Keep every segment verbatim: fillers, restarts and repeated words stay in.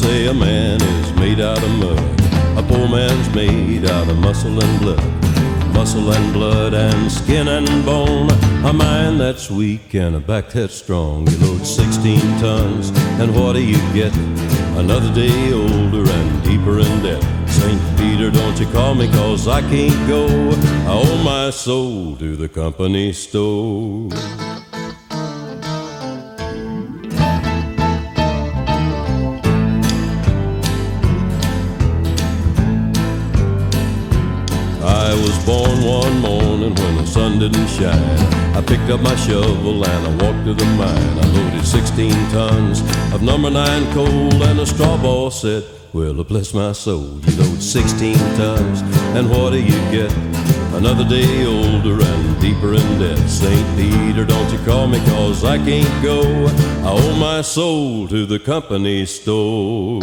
say a man is made out of mud. A poor man's made out of muscle and blood. Muscle and blood and skin and bone. A mind that's weak and a back that's strong. You load sixteen tons, and what do you get? Another day older and deeper in debt. Saint Peter, don't you call me, cause I can't go. I owe my soul to the company store. I was born one morning when the sun didn't shine. I picked up my shovel and I walked to the mine. I loaded sixteen tons of number nine coal, and the straw ball said, well, bless my soul. You load sixteen tons, and what do you get? Another day older and deeper in debt. Saint Peter, don't you call me, cause I can't go. I owe my soul to the company store.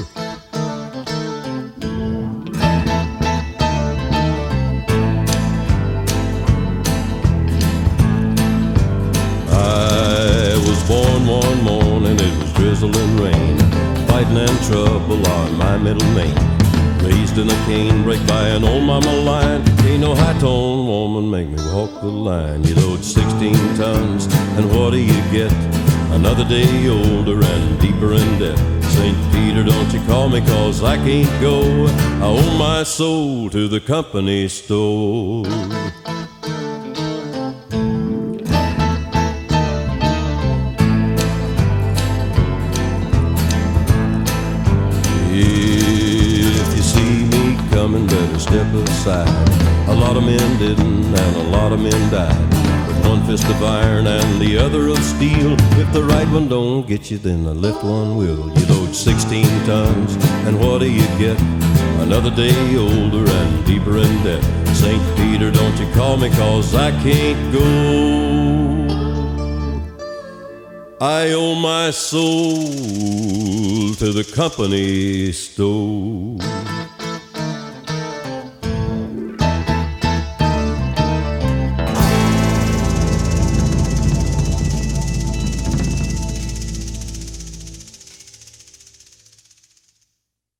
Born one morning, it was drizzling rain, fighting and trouble on my middle name. Raised in a cane break by an old mama lion. Ain't no high-tone woman make me walk the line. You load sixteen tons, and what do you get? Another day older and deeper in debt. Saint Peter, don't you call me, cause I can't go. I owe my soul to the company store. If you see me coming, better step aside. A lot of men didn't, and a lot of men died. With one fist of iron and the other of steel. If the right one don't get you, then the left one will. You load sixteen tons, and what do you get? Another day older and deeper in debt. Saint Peter, don't you call me, cause I can't go. I owe my soul to the company store.